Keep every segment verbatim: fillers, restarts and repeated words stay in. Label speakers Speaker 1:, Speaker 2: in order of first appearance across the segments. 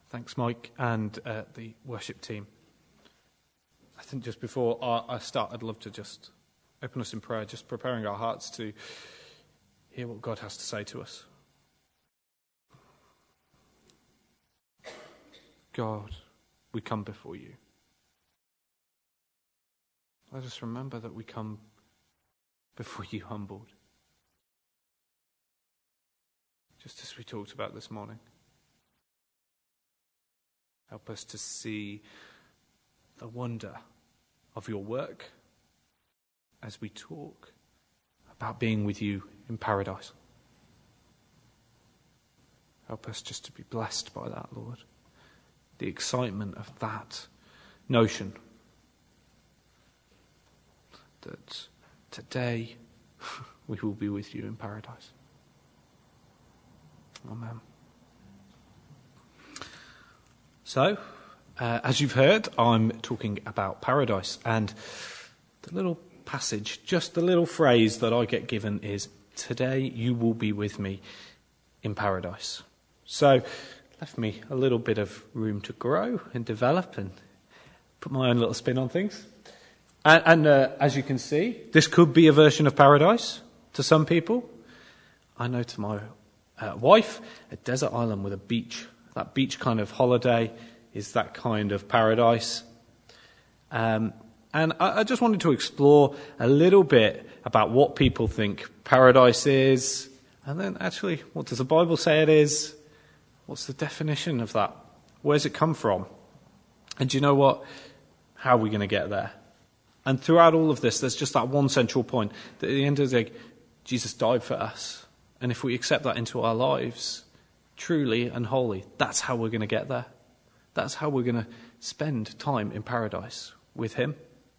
Speaker 1: Thanks, Mike, and uh, the worship team. I think just before I, I start, I'd love to just open us in prayer, just preparing our hearts to hear what God has to say to us. God, we come before you. Let us remember that we come before you humbled, just as we talked about this morning. Help us to see the wonder of your work as we talk about being with you in paradise. Help us just to be blessed by that, Lord. The excitement of that notion that today we will be with you in paradise. Amen. So, uh, as you've heard, I'm talking about paradise, and the little passage, just the little phrase that I get given is, today you will be with me in paradise. So, left me a little bit of room to grow and develop and put my own little spin on things. And, and uh, as you can see, this could be a version of paradise to some people. I know to my uh, wife, a desert island with a beach. That beach kind of holiday is that kind of paradise. Um, and I, I just wanted to explore a little bit about what people think paradise is, and then actually, what does the Bible say it is? What's the definition of that? Where's it come from? And do you know what? How are we going to get there? And throughout all of this, there's just that one central point, that at the end of the day, Jesus died for us. And if we accept that into our lives, truly and wholly, that's how we're going to get there. That's how we're going to spend time in paradise with him.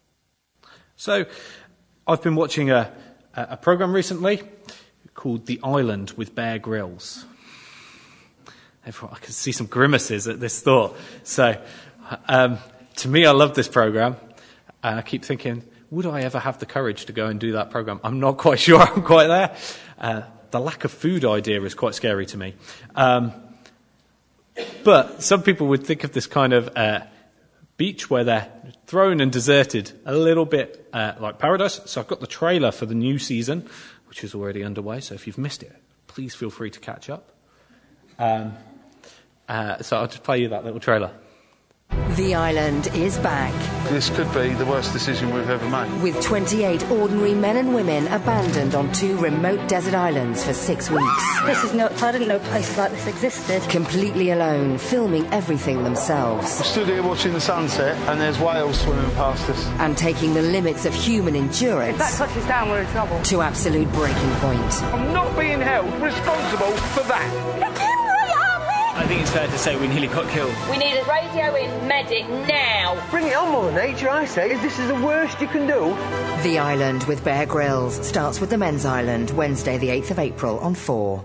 Speaker 1: So, I've been watching a, a program recently called The Island with Bear Grylls. Everyone, I can see some grimaces at this thought. So, um, to me, I love this program. And I keep thinking, would I ever have the courage to go and do that program? I'm not quite sure I'm quite there. Uh, the lack of food idea is quite scary to me. Um, but some people would think of this kind of uh, beach where they're thrown and deserted a little bit uh, like paradise. So I've got the trailer for the new season, which is already underway. So if you've missed it, please feel free to catch up. Um, uh, so I'll just play you that little trailer.
Speaker 2: The Island is back.
Speaker 3: This could be the worst decision we've ever made.
Speaker 2: With twenty-eight ordinary men and women abandoned on two remote desert islands for six weeks.
Speaker 4: This is nuts. I didn't know places like this existed.
Speaker 2: Completely alone, filming everything themselves.
Speaker 3: We're stood here watching the sunset and there's whales swimming past us.
Speaker 2: And taking the limits of human endurance.
Speaker 4: If that touches down, we're in trouble.
Speaker 2: To absolute breaking point.
Speaker 5: I'm not being held responsible for that.
Speaker 6: I think it's fair to say we nearly got killed.
Speaker 7: We need a radio in medic now.
Speaker 5: Bring it on, Mother Nature, I say. This is the worst you can do.
Speaker 2: The Island with Bear Grylls starts with the Men's Island, Wednesday the eighth of April on four.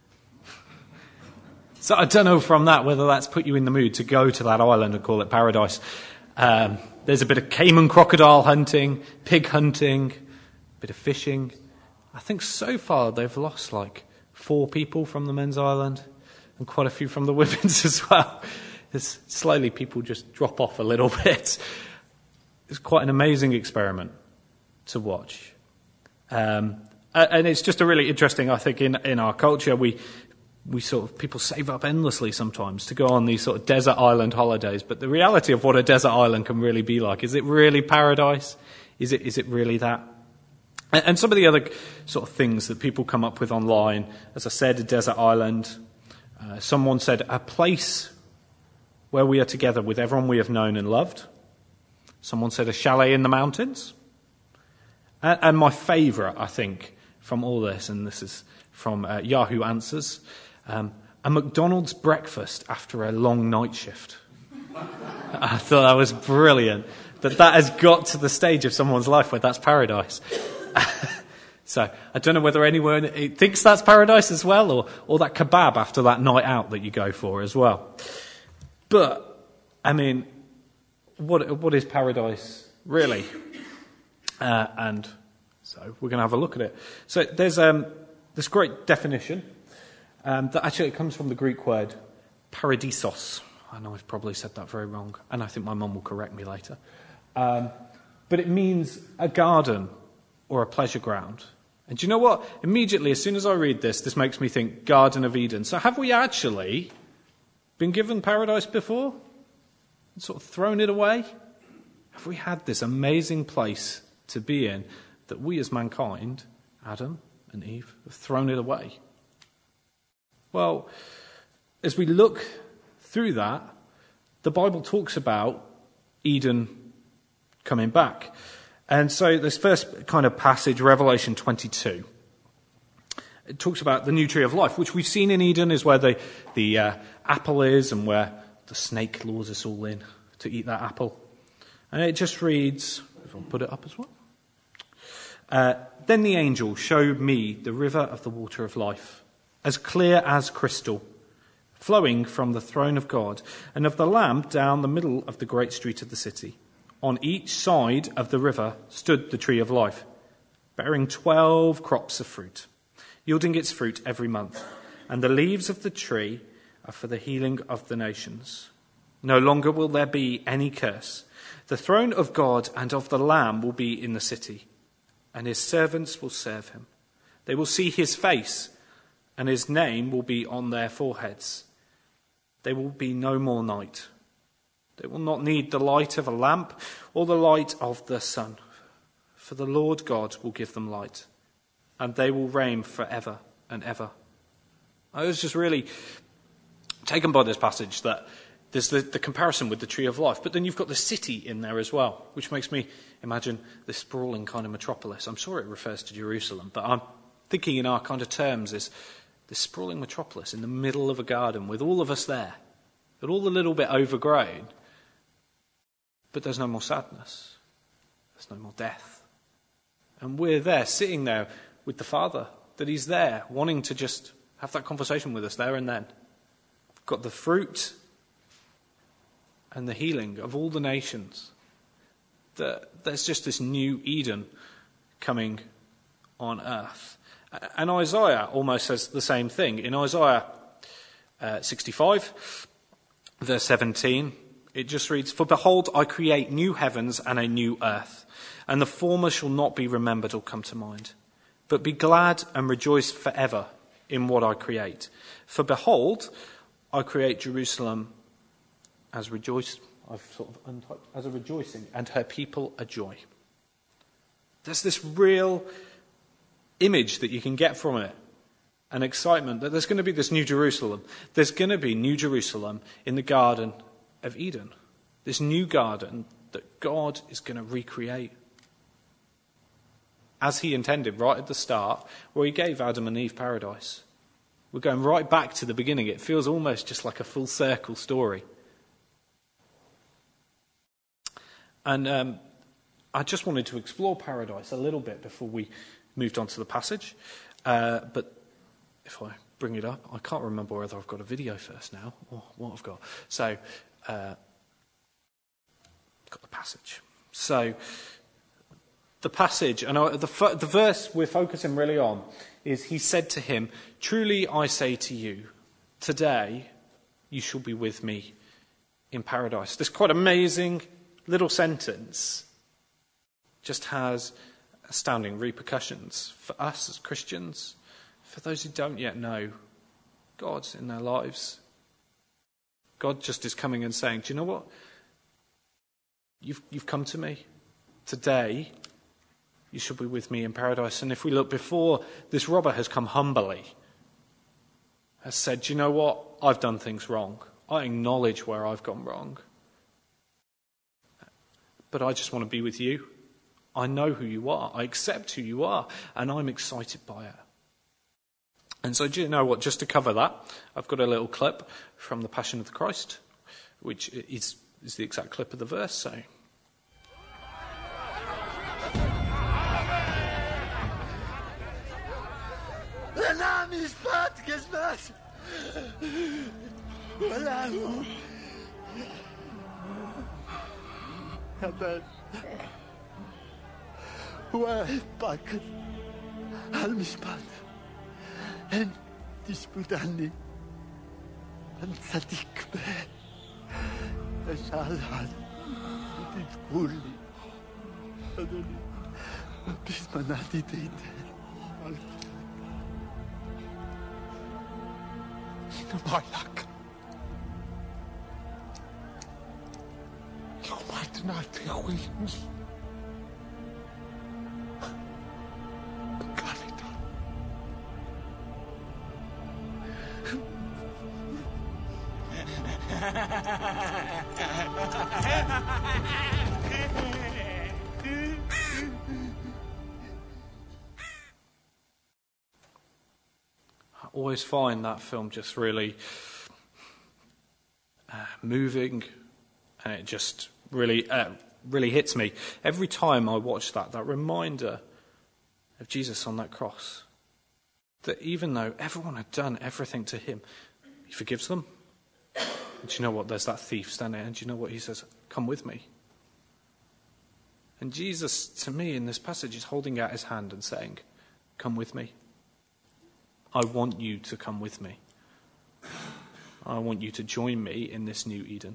Speaker 1: So I don't know from that whether that's put you in the mood to go to that island and call it paradise. Um, there's a bit of Cayman crocodile hunting, pig hunting, a bit of fishing. I think so far they've lost like four people from the Men's Island. And quite a few from the women's as well. It's slowly people just drop off a little bit. It's quite an amazing experiment to watch. Um, and it's just a really interesting, I think, in, in our culture, we we sort of, people save up endlessly sometimes to go on these sort of desert island holidays. But the reality of what a desert island can really be like, is it really paradise? Is it is it really that? And, and some of the other sort of things that people come up with online, as I said, a desert island. Uh, someone said, a place where we are together with everyone we have known and loved. Someone said, a chalet in the mountains. And, and my favourite, I think, from all this, and this is from uh, Yahoo Answers, um, a McDonald's breakfast after a long night shift. I thought that was brilliant. That that has got to the stage of someone's life where that's paradise. So I don't know whether anyone thinks that's paradise as well, or, or that kebab after that night out that you go for as well. But, I mean, what what is paradise really? Uh, and so we're going to have a look at it. So there's um, this great definition um, that actually comes from the Greek word paradisos. I know I've probably said that very wrong, and I think my mum will correct me later. Um, but it means a garden or a pleasure ground. And do you know what? Immediately, as soon as I read this, this makes me think Garden of Eden. So have we actually been given paradise before? And sort of thrown it away? Have we had this amazing place to be in that we as mankind, Adam and Eve, have thrown it away? Well, as we look through that, the Bible talks about Eden coming back. And so this first kind of passage, Revelation twenty-two, it talks about the new tree of life, which we've seen in Eden is where the, the uh, apple is and where the snake lures us all in to eat that apple. And it just reads, if I'll put it up as well. Uh, then the angel showed me the river of the water of life, as clear as crystal, flowing from the throne of God and of the Lamb down the middle of the great street of the city. On each side of the river stood the tree of life, bearing twelve crops of fruit, yielding its fruit every month. And the leaves of the tree are for the healing of the nations. No longer will there be any curse. The throne of God and of the Lamb will be in the city, and his servants will serve him. They will see his face, and his name will be on their foreheads. There will be no more night. They will not need the light of a lamp or the light of the sun, for the Lord God will give them light, and they will reign forever and ever. I was just really taken by this passage that there's the, the comparison with the tree of life, but then you've got the city in there as well, which makes me imagine this sprawling kind of metropolis. I'm sure it refers to Jerusalem, but I'm thinking in our kind of terms is this sprawling metropolis in the middle of a garden with all of us there, but all a little bit overgrown. But there's no more sadness. There's no more death. And we're there, sitting there with the Father, that he's there, wanting to just have that conversation with us there and then. We've got the fruit and the healing of all the nations. That there's just this new Eden coming on earth. And Isaiah almost says the same thing. In Isaiah uh, sixty-five, verse seventeen, it just reads, "For behold, I create new heavens and a new earth, and the former shall not be remembered or come to mind. But be glad and rejoice forever in what I create. For behold, I create Jerusalem as rejoice, I've sort of untyped, as a rejoicing, and her people a joy." There's this real image that you can get from it, an excitement that there's going to be this new Jerusalem. There's going to be new Jerusalem in the Garden of Eden, this new garden that God is going to recreate as he intended right at the start, where he gave Adam and Eve paradise. We're going right back to the beginning. It feels almost just like a full circle story. And um, I just wanted to explore paradise a little bit before we moved on to the passage. Uh, but if I bring it up, I can't remember whether I've got a video first now or what I've got. So, uh, got the passage. So, the passage, and I, the, the verse we're focusing really on is, he said to him, "Truly I say to you, today you shall be with me in paradise." This quite amazing little sentence just has astounding repercussions for us as Christians, for those who don't yet know God in their lives. God just is coming and saying, do you know what? You've, you've come to me. Today, you shall be with me in paradise. And if we look before, this robber has come humbly, has said, do you know what? I've done things wrong. I acknowledge where I've gone wrong. But I just want to be with you. I know who you are. I accept who you are. And I'm excited by it. And so, do you know what? Just to cover that, I've got a little clip from the Passion of the Christ, which is, is the exact clip of the verse. So,
Speaker 8: En disputanni, an sadik be,
Speaker 3: lasciala di culli. Adoni, bismanati dite. In bailak. You might not be Williams.
Speaker 1: I always find that film just really uh, moving, and it just really, uh, really hits me every time I watch that. That reminder of Jesus on that cross, that even though everyone had done everything to him, he forgives them. And do you know what? There's that thief standing there, and do you know what he says? Come with me. And Jesus, to me, in this passage, is holding out his hand and saying, come with me. I want you to come with me. I want you to join me in this new Eden.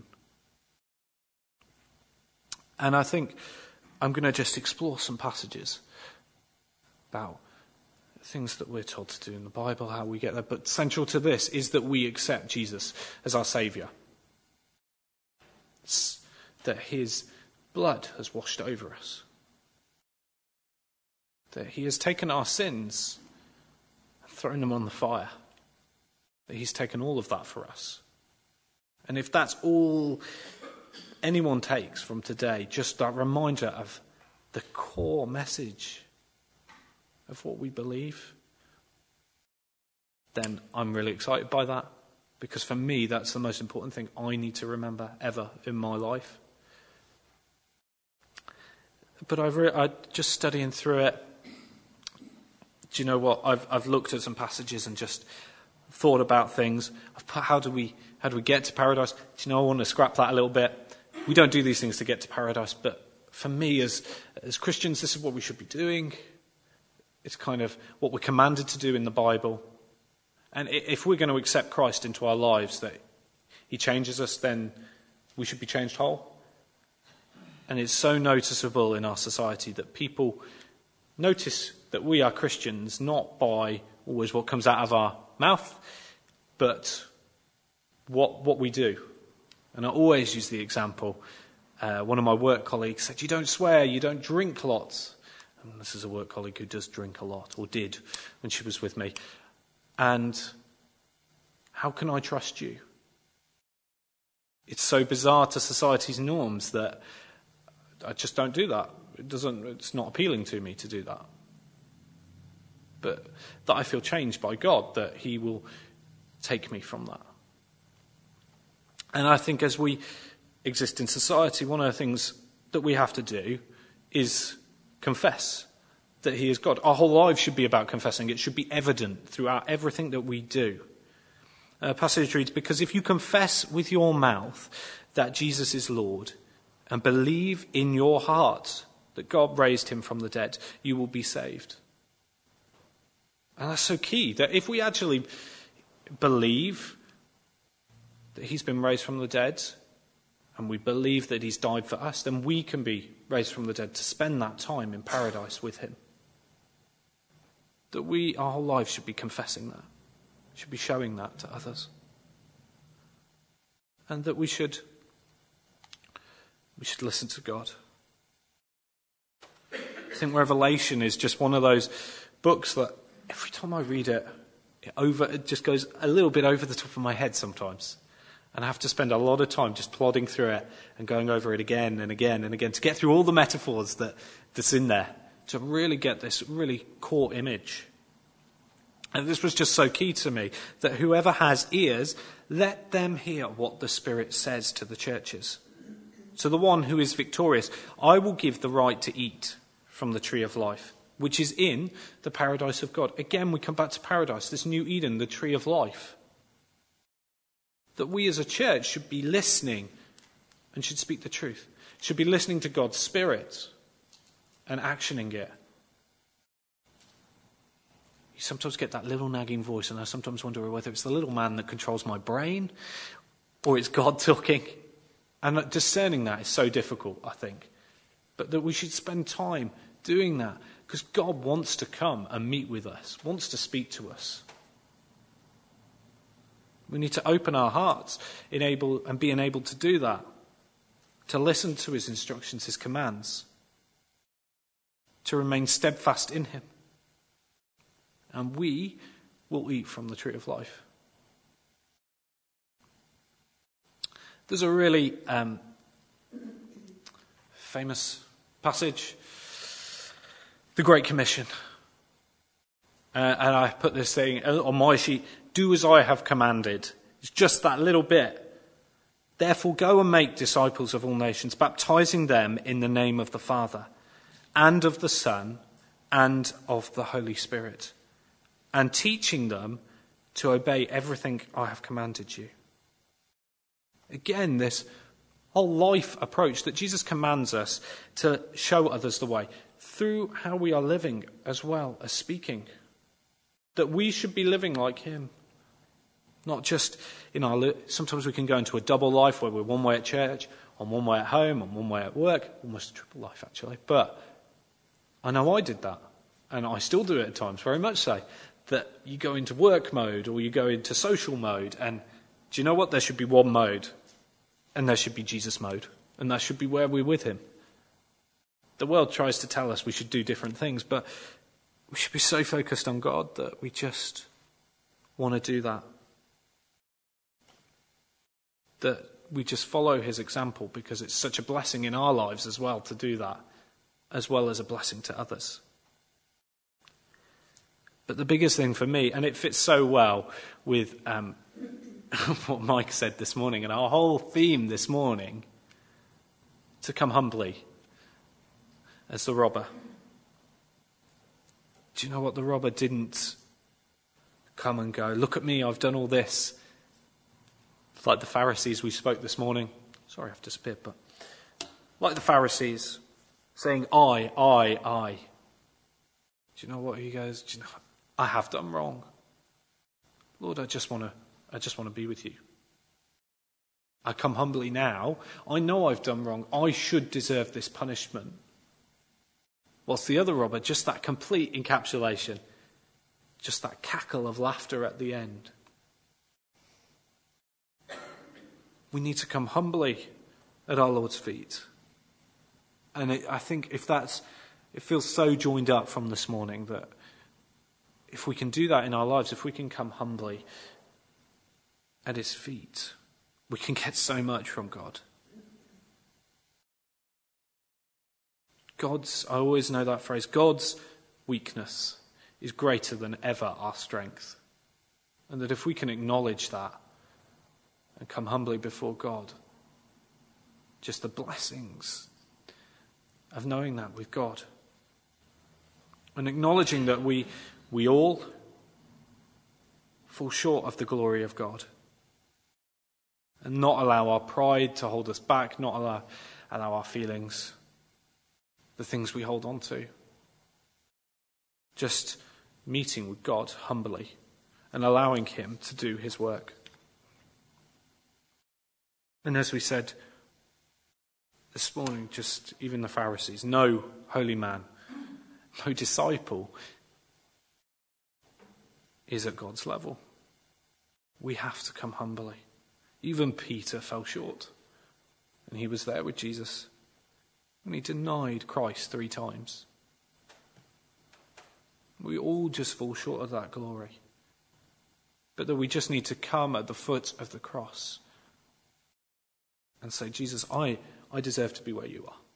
Speaker 1: And I think I'm going to just explore some passages about things that we're told to do in the Bible, how we get there. But central to this is that we accept Jesus as our Saviour. It's that his blood has washed over us. That he has taken our sins and thrown them on the fire. That he's taken all of that for us. And if that's all anyone takes from today, just that reminder of the core message of what we believe, then I'm really excited by that. Because for me, that's the most important thing I need to remember ever in my life. But I've re- I just studying through it. Do you know what? I've I've looked at some passages and just thought about things. I've put, how do we how do we get to paradise? Do you know? I want to scrap that a little bit. We don't do these things to get to paradise, but for me, as as Christians, this is what we should be doing. It's kind of what we're commanded to do in the Bible. And if we're going to accept Christ into our lives, that he changes us, then we should be changed whole. And it's so noticeable in our society that people notice that we are Christians not by always what comes out of our mouth, but what what we do. And I always use the example, uh, one of my work colleagues said, you don't swear, you don't drink lots. And this is a work colleague who does drink a lot, or did when she was with me. And how can I trust you? It's so bizarre to society's norms that I just don't do that. It doesn't. It's not appealing to me to do that. But that I feel changed by God, that he will take me from that. And I think as we exist in society, one of the things that we have to do is confess that he is God. Our whole lives should be about confessing. It should be evident throughout everything that we do. A passage reads, because if you confess with your mouth that Jesus is Lord and believe in your heart that God raised him from the dead, you will be saved. And that's so key, that if we actually believe that he's been raised from the dead, and we believe that he's died for us, then we can be raised from the dead to spend that time in paradise with him. That we, our whole lives, should be confessing that, should be showing that to others. And that we should, we should listen to God. I think Revelation is just one of those books that every time I read it, it, over, it just goes a little bit over the top of my head sometimes. And I have to spend a lot of time just plodding through it and going over it again and again and again to get through all the metaphors that, that's in there, to really get this really core image. And this was just so key to me, that whoever has ears, let them hear what the Spirit says to the churches. To the one who is victorious, I will give the right to eat from the tree of life, which is in the paradise of God. Again, we come back to paradise, this new Eden, the tree of life. That we as a church should be listening and should speak the truth. Should be listening to God's Spirit and actioning it. You sometimes get that little nagging voice, and I sometimes wonder whether it's the little man that controls my brain or it's God talking. And discerning that is so difficult, I think. But that we should spend time doing that because God wants to come and meet with us, wants to speak to us. We need to open our hearts enable, and be enabled to do that, to listen to his instructions, his commands, to remain steadfast in him. And we will eat from the tree of life. There's a really um, famous passage, the Great Commission. Uh, and I put this thing on my sheet, do as I have commanded. It's just that little bit. Therefore go and make disciples of all nations, baptizing them in the name of the Father and of the Son and of the Holy Spirit, and teaching them to obey everything I have commanded you. Again, this whole life approach that Jesus commands us to show others the way through how we are living as well as speaking. That we should be living like him. Not just in our... Li- Sometimes we can go into a double life where we're one way at church, on one way at home, on one way at work. Almost a triple life, actually. But I know I did that. And I still do it at times, very much so. That you go into work mode or you go into social mode. And do you know what? There should be one mode. And there should be Jesus mode. And that should be where we're with him. The world tries to tell us we should do different things, but we should be so focused on God that we just want to do that. That we just follow his example because it's such a blessing in our lives as well to do that, as well as a blessing to others. But the biggest thing for me, and it fits so well with um, what Mike said this morning and our whole theme this morning, to come humbly as the robber. Do you know what? The robber didn't come and go, look at me, I've done all this. It's like the Pharisees we spoke this morning. Sorry, I have to spit, but like the Pharisees saying, I, I, I. Do you know what he goes? Do you know, I have done wrong. Lord, I just want to, I just want to be with you. I come humbly now. I know I've done wrong. I should deserve this punishment. Whilst the other robber, just that complete encapsulation, just that cackle of laughter at the end. We need to come humbly at our Lord's feet. And it, I think if that's, it feels so joined up from this morning that if we can do that in our lives, if we can come humbly at his feet, we can get so much from God. God's, I always know that phrase, God's weakness is greater than ever our strength. And that if we can acknowledge that and come humbly before God, just the blessings of knowing that with God. And acknowledging that we, we all fall short of the glory of God. And not allow our pride to hold us back, not allow, allow our feelings, the things we hold on to. Just meeting with God humbly and allowing him to do his work. And as we said this morning, just even the Pharisees, no holy man, no disciple is at God's level. We have to come humbly. Even Peter fell short. And he was there with Jesus. And he denied Christ three times. We all just fall short of that glory. But that we just need to come at the foot of the cross and say, Jesus, I, I deserve to be where you are.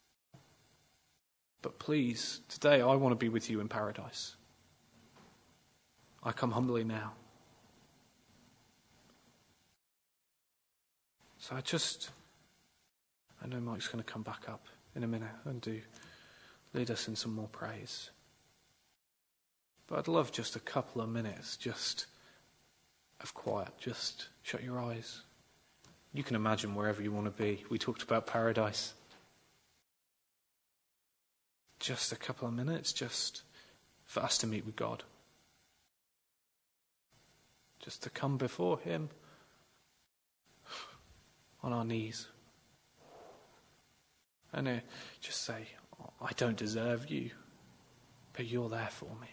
Speaker 1: But please, today I want to be with you in paradise. I come humbly now. So I just, I know Mike's going to come back up in a minute and do lead us in some more praise. But I'd love just a couple of minutes just of quiet. Just shut your eyes. You can imagine wherever you want to be. We talked about paradise. Just a couple of minutes just for us to meet with God. Just to come before him on our knees And uh, just say, oh, I don't deserve you, but you're there for me.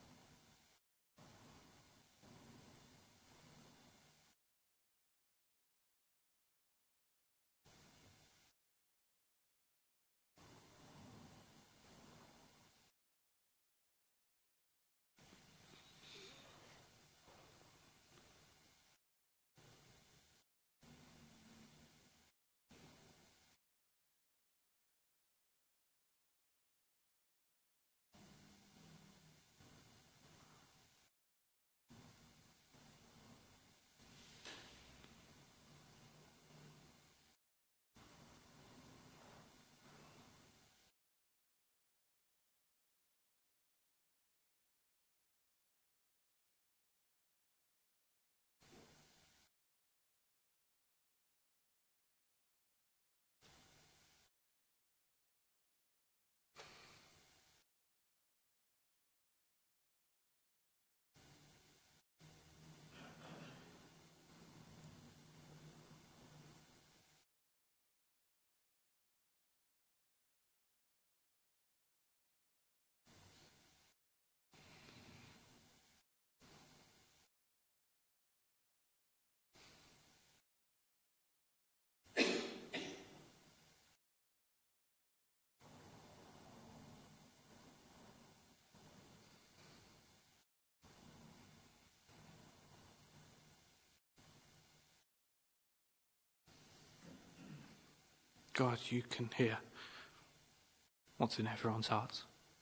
Speaker 1: God, you can hear what's in everyone's hearts.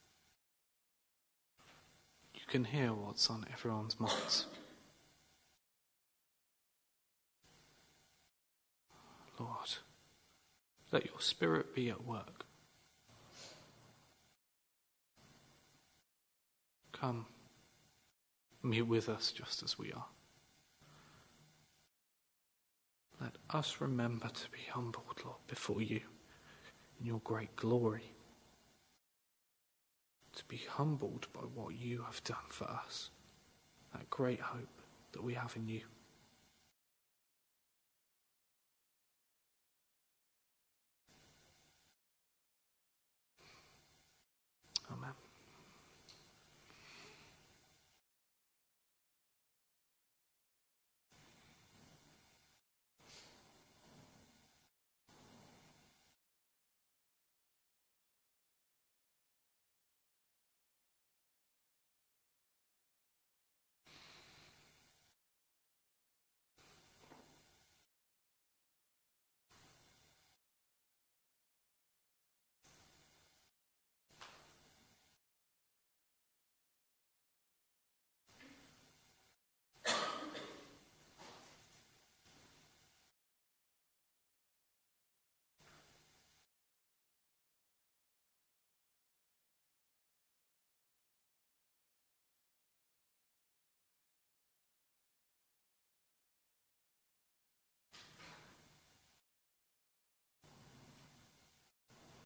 Speaker 1: You can hear what's on everyone's minds. Lord, let your Spirit be at work. Come, meet with us just as we are. Let us remember to be humbled, Lord, before you in your great glory. To be humbled by what you have done for us. That great hope that we have in you.